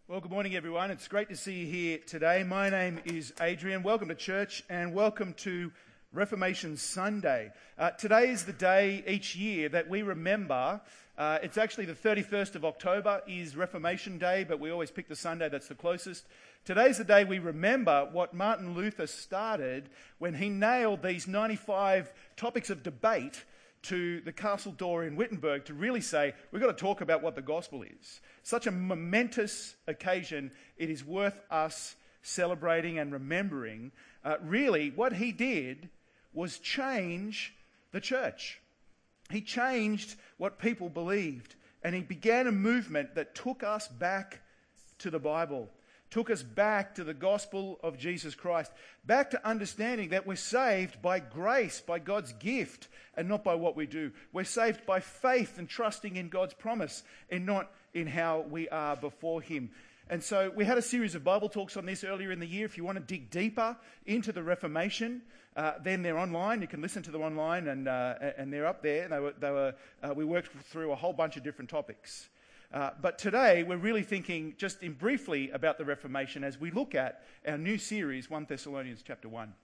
Well, good morning, everyone. It's great to see you here today. My name is Adrian. Welcome to church and welcome to Reformation Sunday. Today is the day each year that we remember. It's actually the 31st of October is Reformation Day, but we always pick the Sunday that's the closest. Today's the day we remember what Martin Luther started when he nailed these 95 topics of debate to the castle door in Wittenberg to really say, we've got to talk about what the gospel is. Such a momentous occasion, it is worth us celebrating and remembering. Really, what he did was change the church. He changed what people believed, and he began a movement that took us back to the Bible, took us back to the gospel of Jesus Christ, back to understanding that we're saved by grace, by God's gift, and not by what we do. We're saved by faith and trusting in God's promise and not in how we are before Him. And so we had a series of Bible talks on this earlier in the year. If you want to dig deeper into the Reformation, then they're online. You can listen to them online, and they're up there. We worked through a whole bunch of different topics. But today, we're really thinking just briefly about the Reformation as we look at our new series, 1 Thessalonians chapter 1.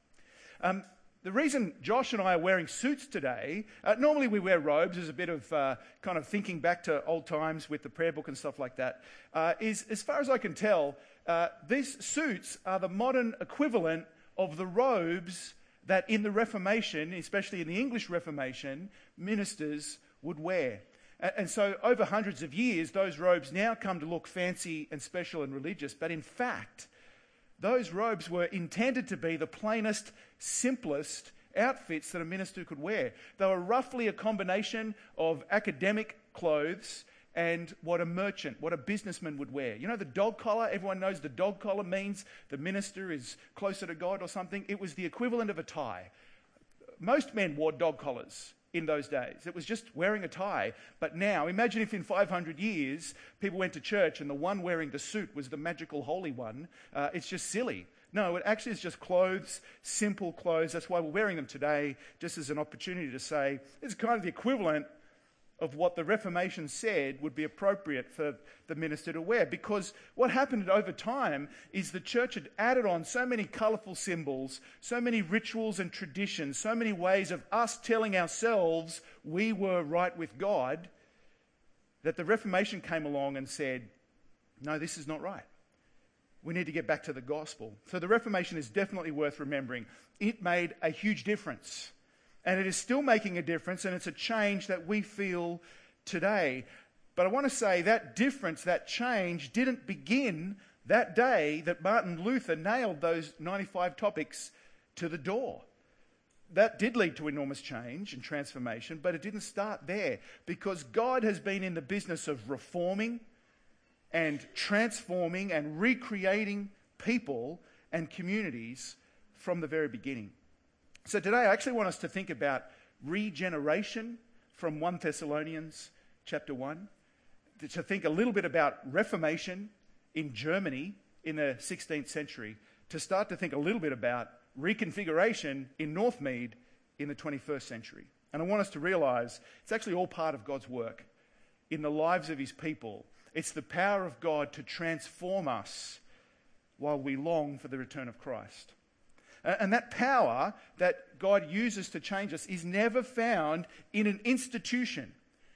The reason Josh and I are wearing suits today, normally we wear robes as a bit of kind of thinking back to old times with the prayer book and stuff like that, is, as far as I can tell, these suits are the modern equivalent of the robes that in the Reformation, especially in the English Reformation, ministers would wear. And so over hundreds of years, those robes now come to look fancy and special and religious. But in fact, those robes were intended to be the plainest, simplest outfits that a minister could wear. They were roughly a combination of academic clothes and what a merchant, what a businessman would wear. You know the dog collar? Everyone knows the dog collar means the minister is closer to God or something. It was the equivalent of a tie. Most men wore dog collars in those days. It was just wearing a tie. But now, imagine if in 500 years, people went to church and the one wearing the suit was the magical holy one. It's just silly. No, it actually is just clothes, simple clothes. That's why we're wearing them today, just as an opportunity to say, it's kind of the equivalent of what the Reformation said would be appropriate for the minister to wear. Because what happened over time is the church had added on so many colourful symbols, so many rituals and traditions, so many ways of us telling ourselves we were right with God, that the Reformation came along and said, no, this is not right. We need to get back to the gospel. So the Reformation is definitely worth remembering. It made a huge difference. And it is still making a difference, and it's a change that we feel today. But I want to say that difference, that change, didn't begin that day that Martin Luther nailed those 95 topics to the door. That did lead to enormous change and transformation, but it didn't start there, because God has been in the business of reforming and transforming and recreating people and communities from the very beginning. So today I actually want us to think about regeneration from 1 Thessalonians chapter 1, to think a little bit about Reformation in Germany in the 16th century, to start to think a little bit about reconfiguration in Northmead in the 21st century. And I want us to realise it's actually all part of God's work in the lives of His people. It's the power of God to transform us while we long for the return of Christ. And that power that God uses to change us is never found in an institution.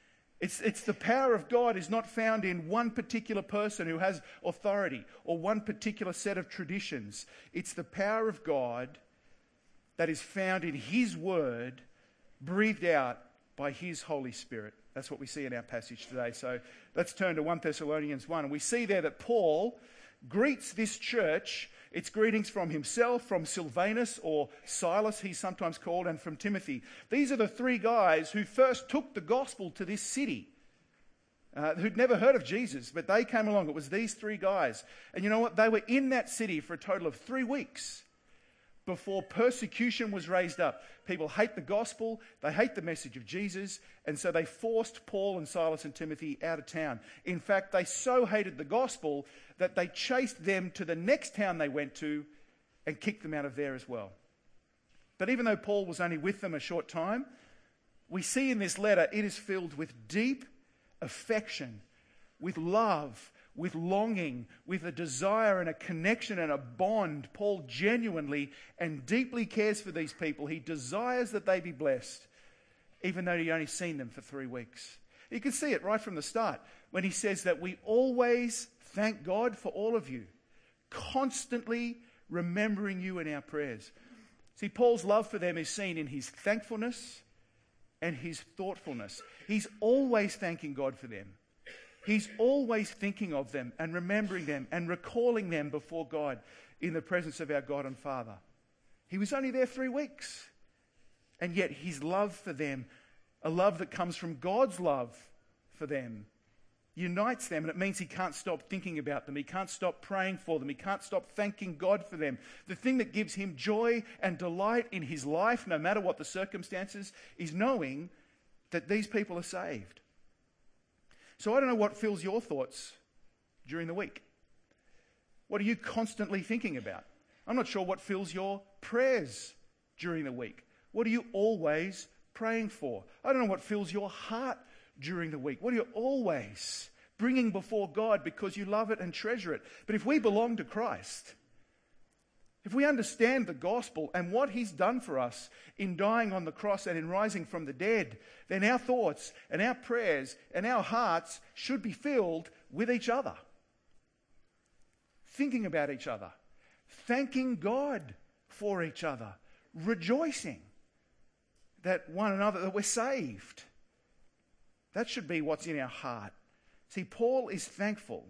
It's the power of God is not found in one particular person who has authority or one particular set of traditions. It's the power of God that is found in His Word, breathed out by His Holy Spirit. That's what we see in our passage today. So let's turn to 1 Thessalonians 1. And we see there that Paul greets this church. It's greetings from himself, from Silvanus, or Silas he's sometimes called, and from Timothy. These are the three guys who first took the gospel to this city, who'd never heard of Jesus, but they came along. It was these three guys. And you know what? They were in that city for a total of 3 weeks before persecution was raised up. People hate the gospel, they hate the message of Jesus, and so they forced Paul and Silas and Timothy out of town. In fact, they so hated the gospel that they chased them to the next town they went to and kicked them out of there as well. But even though Paul was only with them a short time, we see in this letter it is filled with deep affection, with love, with longing, with a desire and a connection and a bond. Paul genuinely and deeply cares for these people. He desires that they be blessed, even though he'd only seen them for 3 weeks. You can see it right from the start when he says that we always thank God for all of you, constantly remembering you in our prayers. See, Paul's love for them is seen in his thankfulness and his thoughtfulness. He's always thanking God for them. He's always thinking of them and remembering them and recalling them before God in the presence of our God and Father. He was only there 3 weeks. And yet his love for them, a love that comes from God's love for them, unites them, and it means he can't stop thinking about them. He can't stop praying for them. He can't stop thanking God for them. The thing that gives him joy and delight in his life, no matter what the circumstances, is knowing that these people are saved. So I don't know what fills your thoughts during the week. What are you constantly thinking about? I'm not sure what fills your prayers during the week. What are you always praying for? I don't know what fills your heart during the week. What are you always bringing before God because you love it and treasure it? But if we belong to Christ, if we understand the gospel and what he's done for us in dying on the cross and in rising from the dead, then our thoughts and our prayers and our hearts should be filled with each other. Thinking about each other, thanking God for each other, rejoicing that one another, that we're saved. That should be what's in our heart. See, Paul is thankful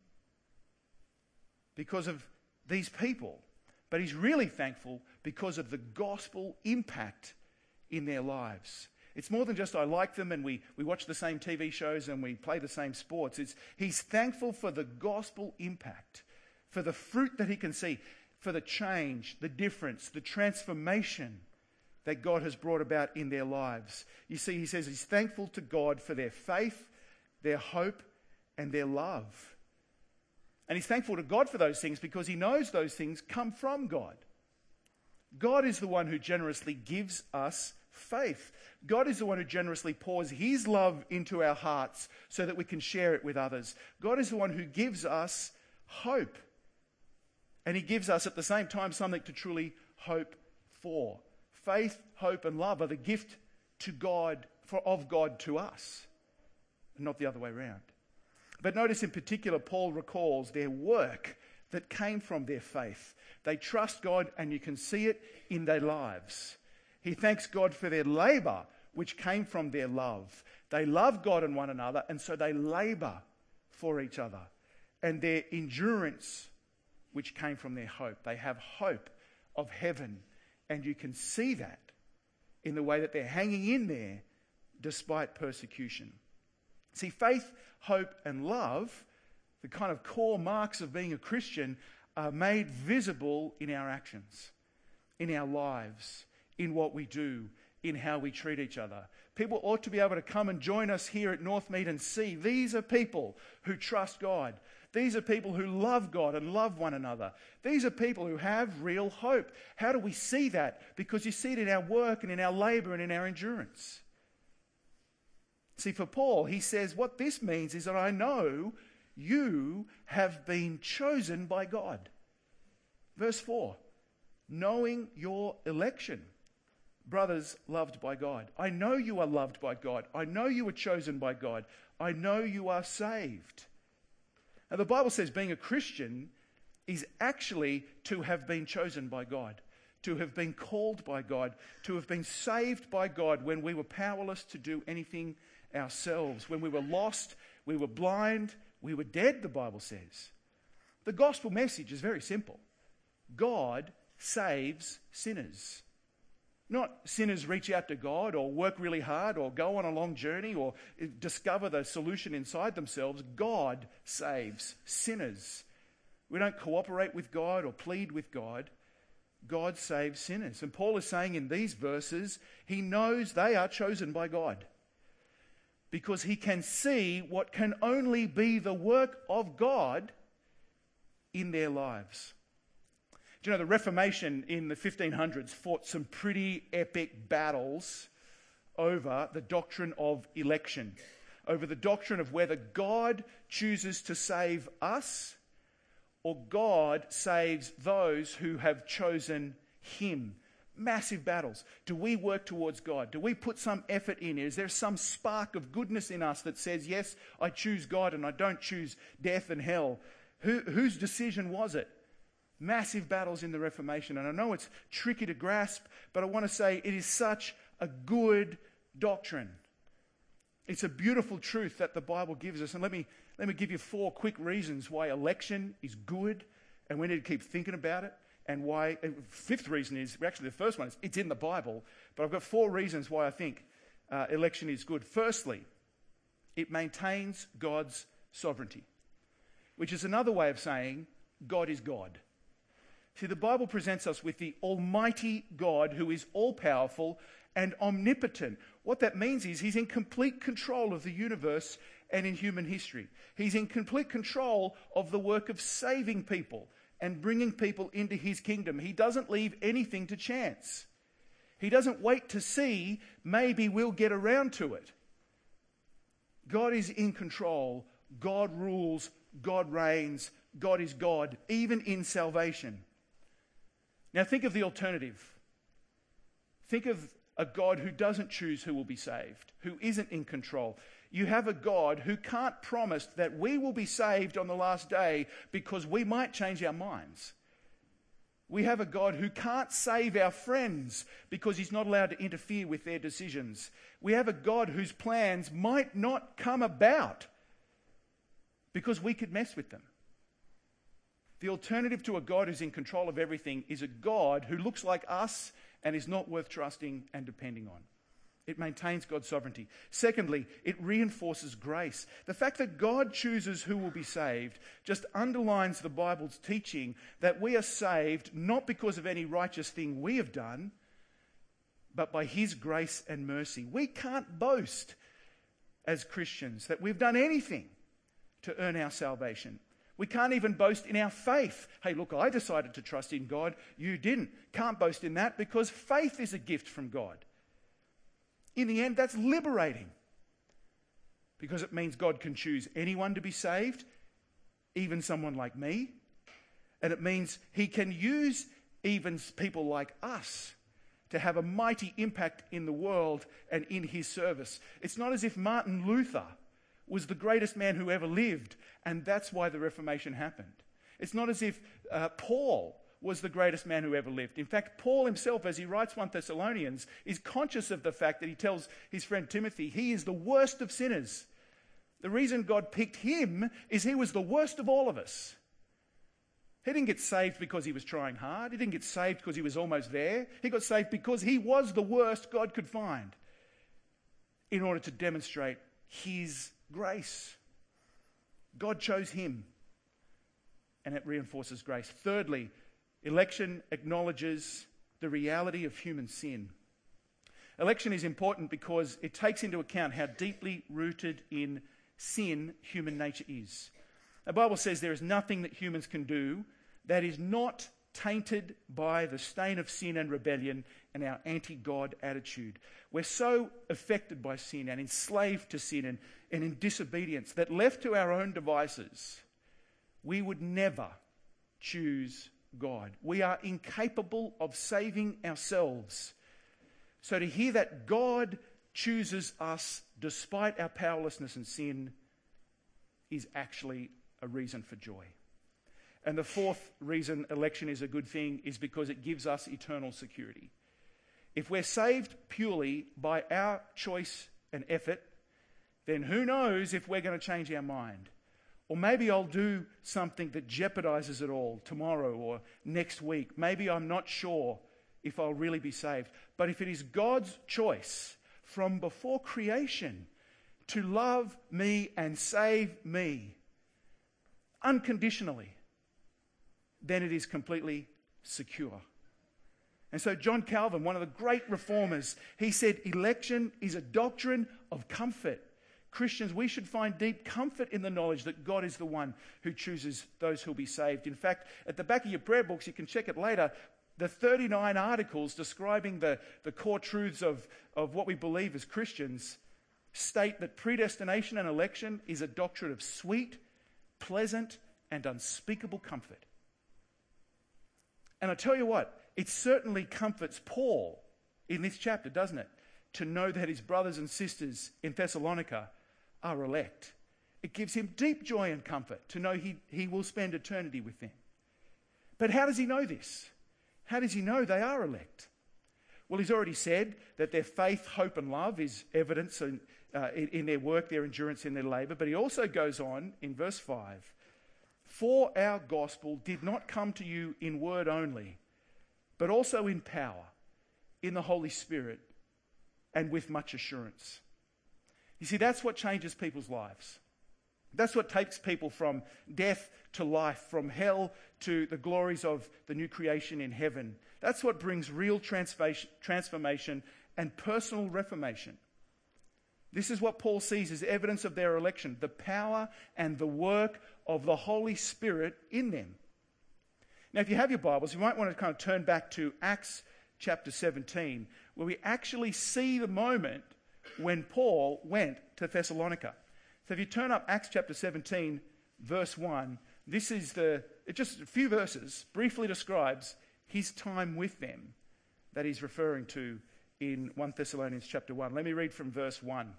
because of these people, but he's really thankful because of the gospel impact in their lives. It's more than just I like them and we watch the same TV shows and we play the same sports. He's thankful for the gospel impact, for the fruit that he can see, for the change, the difference, the transformation that God has brought about in their lives. You see, he says he's thankful to God for their faith, their hope, and their love. And he's thankful to God for those things because he knows those things come from God. God is the one who generously gives us faith. God is the one who generously pours his love into our hearts so that we can share it with others. God is the one who gives us hope. And he gives us at the same time something to truly hope for. Faith, hope, and love are the gift to God, of God to us, and not the other way around. But notice in particular, Paul recalls their work that came from their faith. They trust God, and you can see it in their lives. He thanks God for their labour, which came from their love. They love God and one another, and so they labour for each other. And their endurance, which came from their hope. They have hope of heaven. And you can see that in the way that they're hanging in there despite persecution. See, faith, hope, and love, the kind of core marks of being a Christian, are made visible in our actions, in our lives, in what we do, in how we treat each other. People ought to be able to come and join us here at Northmead and see these are people who trust God. These are people who love God and love one another. These are people who have real hope. How do we see that? Because you see it in our work and in our labour and in our endurance. See, for Paul, he says what this means is that I know you have been chosen by God. Verse 4, knowing your election. Brothers loved by God. I know you are loved by God. I know you are chosen by God. I know you are saved. Now, the Bible says being a Christian is actually to have been chosen by God, to have been called by God, to have been saved by God when we were powerless to do anything ourselves. When we were lost, we were blind, we were dead, the Bible says. The gospel message is very simple. God saves sinners. Not sinners reach out to God or work really hard or go on a long journey or discover the solution inside themselves. God saves sinners. We don't cooperate with God or plead with God. God saves sinners. And Paul is saying in these verses, he knows they are chosen by God because he can see what can only be the work of God in their lives. Do you know, the Reformation in the 1500s fought some pretty epic battles over the doctrine of election. over the doctrine of whether God chooses to save us or God saves those who have chosen him. Massive battles. Do we work towards God? Do we put some effort in? Is there some spark of goodness in us that says, yes, I choose God and I don't choose death and hell? Whose decision was it? Massive battles in the Reformation. And I know it's tricky to grasp, but I want to say it is such a good doctrine. It's a beautiful truth that the Bible gives us. And let me give you 4 quick reasons why election is good and we need to keep thinking about it. And why, 5th reason is, actually the first one is, it's in the Bible, but I've got 4 reasons why I think election is good. Firstly, it maintains God's sovereignty, which is another way of saying God is God. See, the Bible presents us with the Almighty God who is all-powerful and omnipotent. What that means is he's in complete control of the universe and in human history. He's in complete control of the work of saving people and bringing people into his kingdom. He doesn't leave anything to chance. He doesn't wait to see, maybe we'll get around to it. God is in control. God rules. God reigns. God is God, even in salvation. Now think of the alternative. Think of a God who doesn't choose who will be saved, who isn't in control. You have a God who can't promise that we will be saved on the last day because we might change our minds. We have a God who can't save our friends because he's not allowed to interfere with their decisions. We have a God whose plans might not come about because we could mess with them. The alternative to a God who's in control of everything is a God who looks like us and is not worth trusting and depending on. It maintains God's sovereignty. Secondly, it reinforces grace. The fact that God chooses who will be saved just underlines the Bible's teaching that we are saved not because of any righteous thing we have done, but by his grace and mercy. We can't boast as Christians that we've done anything to earn our salvation. We can't even boast in our faith. Hey, look, I decided to trust in God. You didn't. Can't boast in that because faith is a gift from God. In the end, that's liberating because it means God can choose anyone to be saved, even someone like me. And it means he can use even people like us to have a mighty impact in the world and in his service. It's not as if Martin Luther was the greatest man who ever lived, and that's why the Reformation happened. It's not as if Paul was the greatest man who ever lived. In fact, Paul himself, as he writes 1 Thessalonians, is conscious of the fact that he tells his friend Timothy he is the worst of sinners. The reason God picked him is he was the worst of all of us. He didn't get saved because he was trying hard. He didn't get saved because he was almost there. He got saved because he was the worst God could find in order to demonstrate his grace. God chose him, and it reinforces grace. Thirdly, election acknowledges the reality of human sin. Election is important because it takes into account how deeply rooted in sin human nature is. The Bible says there is nothing that humans can do that is not tainted by the stain of sin and rebellion and our anti-God attitude. We're so affected by sin and enslaved to sin and in disobedience that left to our own devices, we would never choose God. We are incapable of saving ourselves. So to hear that God chooses us despite our powerlessness and sin is actually a reason for joy. And the fourth reason election is a good thing is because it gives us eternal security. If we're saved purely by our choice and effort, then who knows if we're going to change our mind. Or maybe I'll do something that jeopardizes it all tomorrow or next week. Maybe I'm not sure if I'll really be saved. But if it is God's choice from before creation to love me and save me unconditionally, then it is completely secure. And so John Calvin, one of the great reformers, he said election is a doctrine of comfort. Christians, we should find deep comfort in the knowledge that God is the one who chooses those who will be saved. In fact, at the back of your prayer books, you can check it later, the 39 articles describing the core truths of what we believe as Christians, state that predestination and election is a doctrine of sweet, pleasant, and unspeakable comfort. And I tell you what, it certainly comforts Paul in this chapter, doesn't it? To know that his brothers and sisters in Thessalonica are elect. It gives him deep joy and comfort to know he will spend eternity with them. But how does he know this? How does he know they are elect? Well, he's already said that their faith, hope and love is evidence in their work, their endurance in their labour. But he also goes on in verse 5, "For our gospel did not come to you in word only, but also in power, in the Holy Spirit, and with much assurance." You see, that's what changes people's lives. That's what takes people from death to life, from hell to the glories of the new creation in heaven. That's what brings real transformation and personal reformation. This is what Paul sees as evidence of their election, the power and the work of the Holy Spirit in them. Now, if you have your Bibles, you might want to kind of turn back to Acts chapter 17, where we actually see the moment when Paul went to Thessalonica. So if you turn up Acts chapter 17, verse 1, this is just a few verses, briefly describes his time with them that he's referring to in 1 Thessalonians chapter 1. Let me read from verse 1.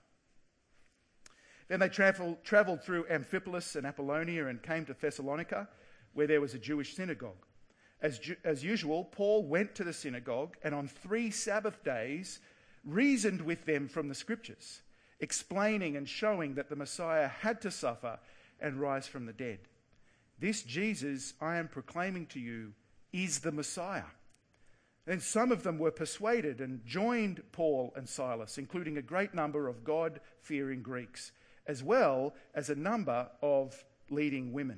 "Then they travelled through Amphipolis and Apollonia and came to Thessalonica, where there was a Jewish synagogue. As usual, Paul went to the synagogue and on 3 Sabbath days reasoned with them from the Scriptures, explaining and showing that the Messiah had to suffer and rise from the dead. This Jesus I am proclaiming to you is the Messiah." Then some of them were persuaded and joined Paul and Silas, including a great number of God-fearing Greeks, as well as a number of leading women.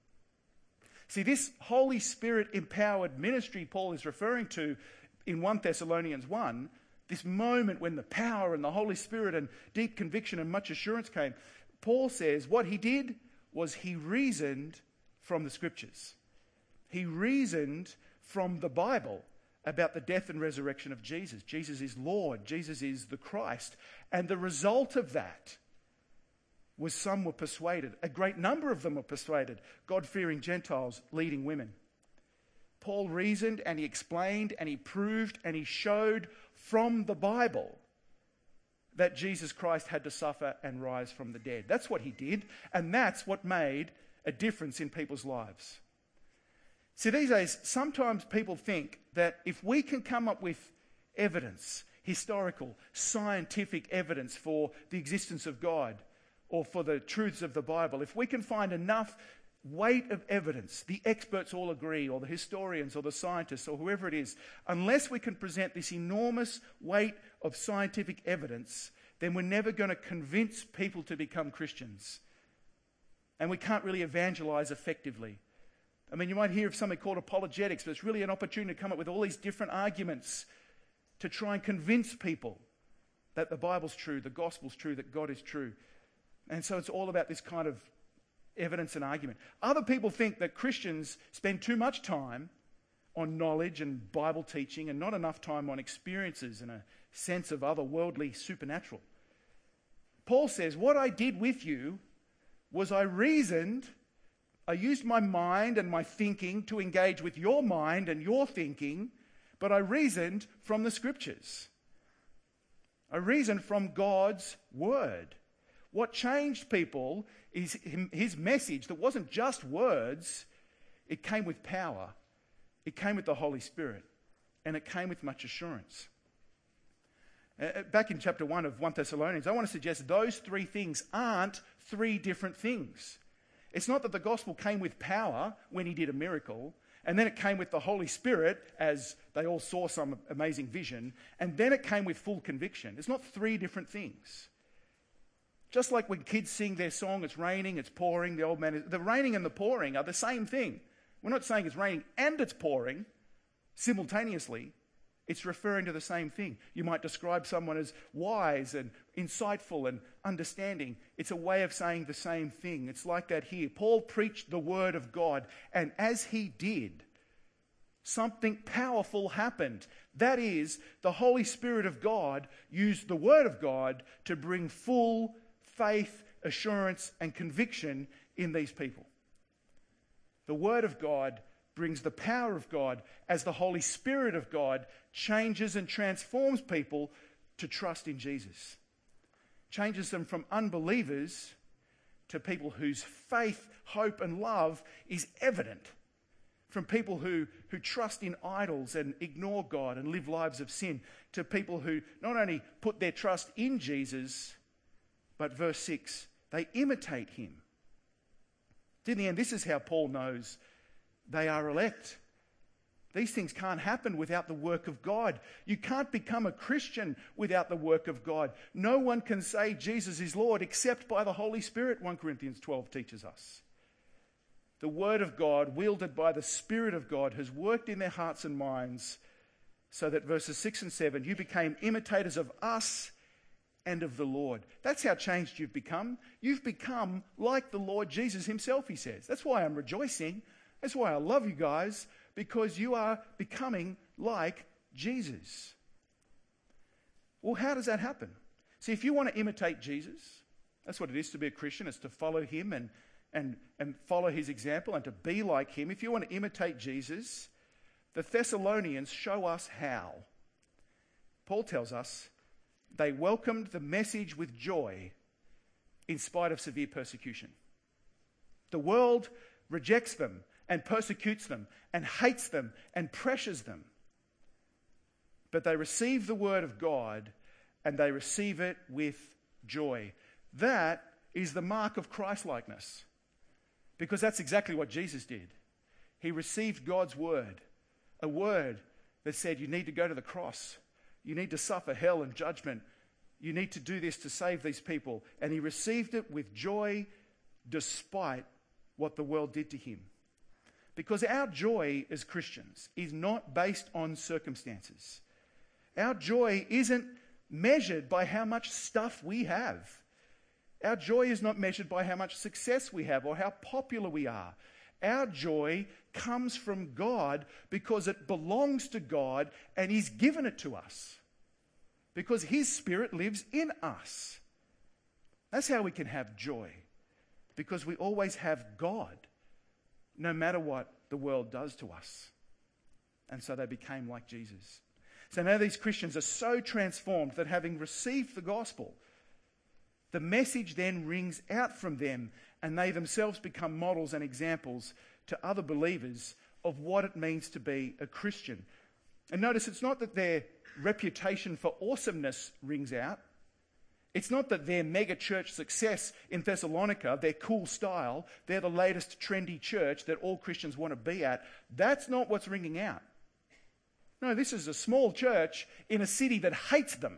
See, this Holy Spirit-empowered ministry Paul is referring to in 1 Thessalonians 1, this moment when the power and the Holy Spirit and deep conviction and much assurance came, Paul says what he did was he reasoned from the Scriptures. He reasoned from the Bible about the death and resurrection of Jesus. Jesus is Lord. Jesus is the Christ. And the result of that was some were persuaded. A great number of them were persuaded. God-fearing Gentiles leading women. Paul reasoned and he explained and he proved and he showed from the Bible that Jesus Christ had to suffer and rise from the dead. That's what he did, and that's what made a difference in people's lives. See, these days, sometimes people think that if we can come up with evidence, historical, scientific evidence for the existence of God or for the truths of the Bible, if we can find enough weight of evidence, the experts all agree, or the historians or the scientists or whoever it is, unless we can present this enormous weight of scientific evidence, then we're never going to convince people to become Christians. And we can't really evangelize effectively. I mean, you might hear of something called apologetics, but it's really an opportunity to come up with all these different arguments to try and convince people that the Bible's true, the gospel's true, that God is true. And so it's all about this kind of evidence and argument. Other people think that Christians spend too much time on knowledge and Bible teaching and not enough time on experiences and a sense of otherworldly supernatural. Paul says, what I did with you was I reasoned, I used my mind and my thinking to engage with your mind and your thinking, but I reasoned from the Scriptures. I reasoned from God's Word. What changed people is his message that wasn't just words, it came with power, it came with the Holy Spirit, and it came with much assurance. Back in chapter 1 of 1 Thessalonians, I want to suggest those 3 things aren't 3 different things. It's not that the gospel came with power when he did a miracle, and then it came with the Holy Spirit as they all saw some amazing vision, and then it came with full conviction. It's not 3 different things. Just like when kids sing their song, it's raining, it's pouring, the raining and the pouring are the same thing. We're not saying it's raining and it's pouring simultaneously. It's referring to the same thing. You might describe someone as wise and insightful and understanding. It's a way of saying the same thing. It's like that here. Paul preached the word of God, and as he did, something powerful happened. That is, the Holy Spirit of God used the Word of God to bring full faith, assurance, and conviction in these people. The Word of God brings the power of God as the Holy Spirit of God changes and transforms people to trust in Jesus. Changes them from unbelievers to people whose faith, hope, and love is evident. From people who trust in idols and ignore God and live lives of sin, to people who not only put their trust in Jesus, but verse 6, they imitate him. In the end, this is how Paul knows they are elect. These things can't happen without the work of God. You can't become a Christian without the work of God. No one can say Jesus is Lord except by the Holy Spirit, 1 Corinthians 12 teaches us. The Word of God, wielded by the Spirit of God, has worked in their hearts and minds so that verses 6 and 7, you became imitators of us and of the Lord. That's how changed you've become. You've become like the Lord Jesus himself, he says. That's why I'm rejoicing. That's why I love you guys, because you are becoming like Jesus. Well, how does that happen? See, if you want to imitate Jesus, that's what it is to be a Christian. It's to follow him and follow his example and to be like him. If you want to imitate Jesus, the Thessalonians show us how. Paul tells us they welcomed the message with joy in spite of severe persecution. The world rejects them and persecutes them and hates them and pressures them. But they receive the word of God and they receive it with joy. That is the mark of Christ-likeness, because that's exactly what Jesus did. He received God's word, a word that said you need to go to the cross. You need to suffer hell and judgment. You need to do this to save these people. And he received it with joy despite what the world did to him. Because our joy as Christians is not based on circumstances. Our joy isn't measured by how much stuff we have. Our joy is not measured by how much success we have or how popular we are. Our joy comes from God because it belongs to God and he's given it to us. Because his Spirit lives in us. That's how we can have joy. Because we always have God, no matter what the world does to us. And so they became like Jesus. So now these Christians are so transformed that having received the gospel, the message then rings out from them and they themselves become models and examples to other believers of what it means to be a Christian. And notice it's not that their reputation for awesomeness rings out. It's not that their mega church success in Thessalonica, their cool style, they're the latest trendy church that all Christians want to be at. That's not what's ringing out. No, this is a small church in a city that hates them.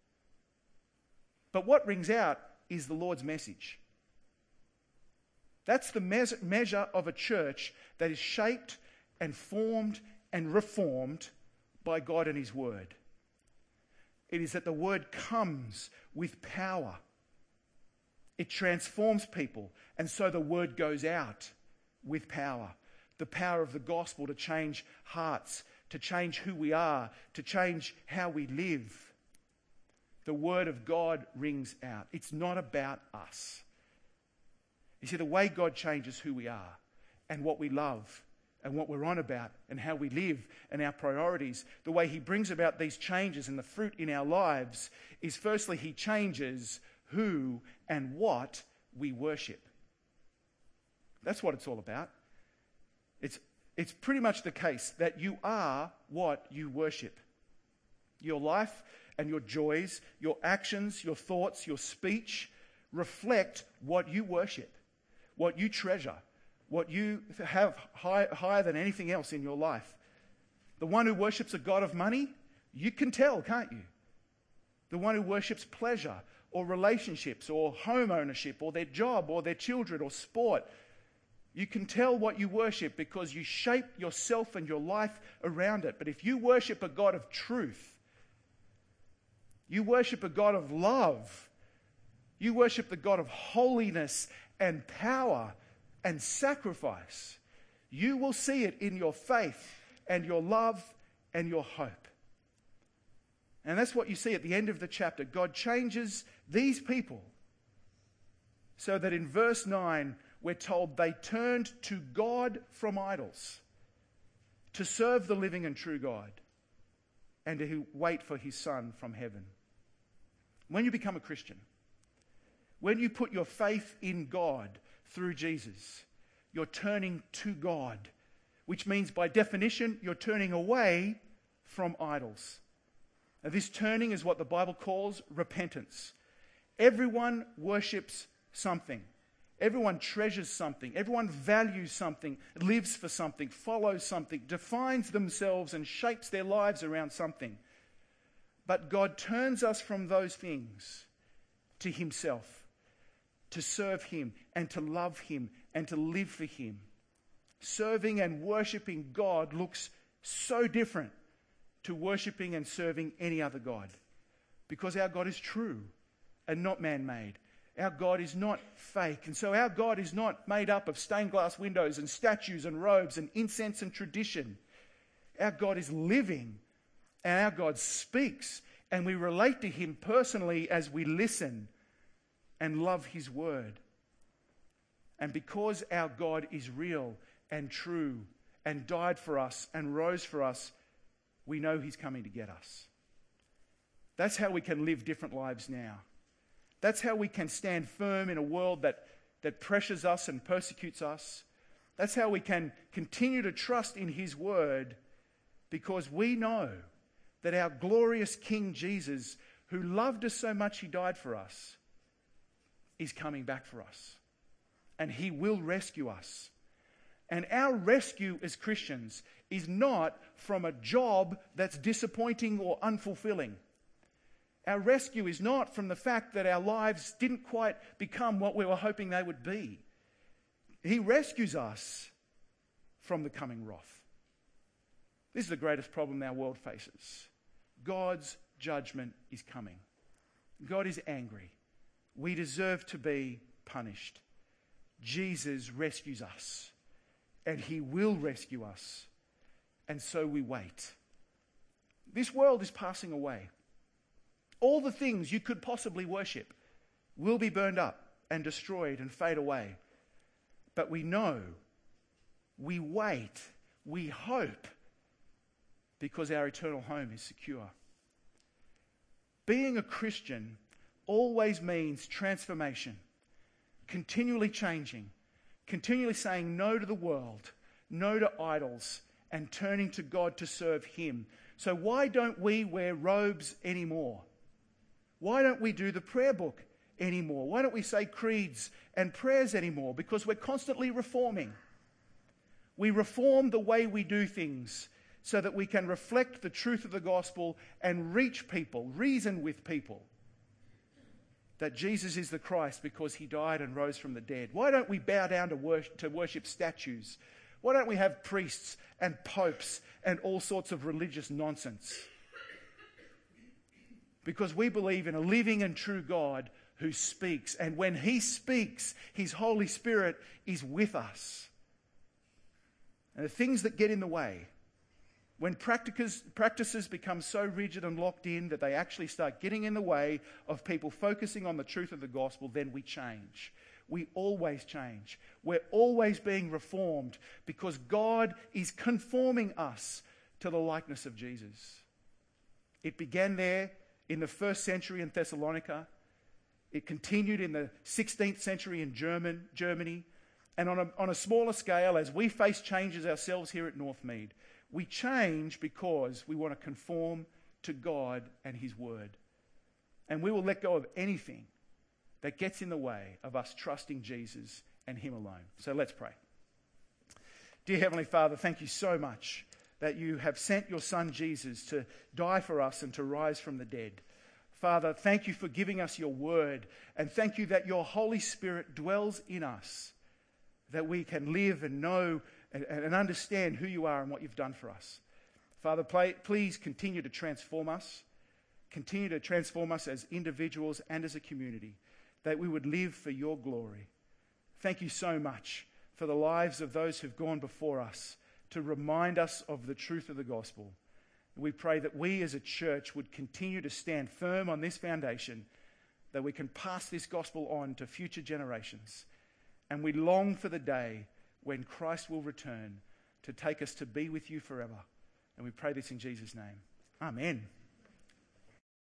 But what rings out is the Lord's message. That's the measure of a church that is shaped and formed and reformed by God and his word. It is that the word comes with power. It transforms people, and so the word goes out with power. The power of the gospel to change hearts, to change who we are, to change how we live. The word of God rings out. It's not about us. You see, the way God changes who we are and what we love and what we're on about and how we live and our priorities, the way he brings about these changes and the fruit in our lives is, firstly, he changes who and what we worship. That's what it's all about. It's pretty much the case that you are what you worship. Your life and your joys, your actions, your thoughts, your speech reflect what you worship, what you treasure, what you have higher than anything else in your life. The one who worships a god of money, you can tell, can't you? The one who worships pleasure or relationships or home ownership or their job or their children or sport, you can tell what you worship because you shape yourself and your life around it. But if you worship a God of truth, you worship a God of love, you worship the God of holiness and power and sacrifice, you will see it in your faith and your love and your hope. And that's what you see at the end of the chapter. God changes these people so that in verse 9 we're told they turned to God from idols to serve the living and true God and to wait for his Son from heaven. When you become a Christian, when you put your faith in God through Jesus, you're turning to God, which means by definition you're turning away from idols. Now, this turning is what the Bible calls repentance. Everyone worships something. Everyone treasures something. Everyone values something, lives for something, follows something, defines themselves and shapes their lives around something. But God turns us from those things to himself, to serve him and to love him and to live for him. Serving and worshipping God looks so different to worshipping and serving any other God, because our God is true and not man-made. Our God is not fake. And so our God is not made up of stained glass windows and statues and robes and incense and tradition. Our God is living, and our God speaks, and we relate to him personally as we listen and love his word. And because our God is real and true and died for us and rose for us, we know he's coming to get us. That's how we can live different lives now. That's how we can stand firm in a world that pressures us and persecutes us. That's how we can continue to trust in his word, because we know that our glorious King Jesus, who loved us so much he died for us, is coming back for us. And he will rescue us. And our rescue as Christians is not from a job that's disappointing or unfulfilling. Our rescue is not from the fact that our lives didn't quite become what we were hoping they would be. He rescues us from the coming wrath. This is the greatest problem our world faces. God's judgment is coming. God is angry. We deserve to be punished. Jesus rescues us, and he will rescue us. And so we wait. This world is passing away. All the things you could possibly worship will be burned up and destroyed and fade away. But we know, we wait, we hope, because our eternal home is secure. Being a Christian always means transformation, continually changing, continually saying no to the world, no to idols, and turning to God to serve him. So why don't we wear robes anymore? Why don't we do the prayer book anymore? Why don't we say creeds and prayers anymore? Because we're constantly reforming. We reform the way we do things so that we can reflect the truth of the gospel and reach people, reason with people that Jesus is the Christ because he died and rose from the dead. Why don't we bow down to worship statues? Why don't we have priests and popes and all sorts of religious nonsense? Because we believe in a living and true God who speaks. And when he speaks, his Holy Spirit is with us. And the things that get in the way, when practices become so rigid and locked in that they actually start getting in the way of people focusing on the truth of the gospel, then we change. We always change. We're always being reformed because God is conforming us to the likeness of Jesus. It began there in the first century in Thessalonica. It continued in the 16th century in Germany. And on a smaller scale, as we face changes ourselves here at Northmead, we change because we want to conform to God and his word. And we will let go of anything that gets in the way of us trusting Jesus and him alone. So let's pray. Dear Heavenly Father, thank you so much that you have sent your Son Jesus to die for us and to rise from the dead. Father, thank you for giving us your word, and thank you that your Holy Spirit dwells in us, that we can live and know and understand who you are and what you've done for us. Father, please continue to transform us. Continue to transform us as individuals and as a community, that we would live for your glory. Thank you so much for the lives of those who've gone before us to remind us of the truth of the gospel. We pray that we as a church would continue to stand firm on this foundation, that we can pass this gospel on to future generations. And we long for the day when Christ will return to take us to be with you forever. And we pray this in Jesus' name. Amen.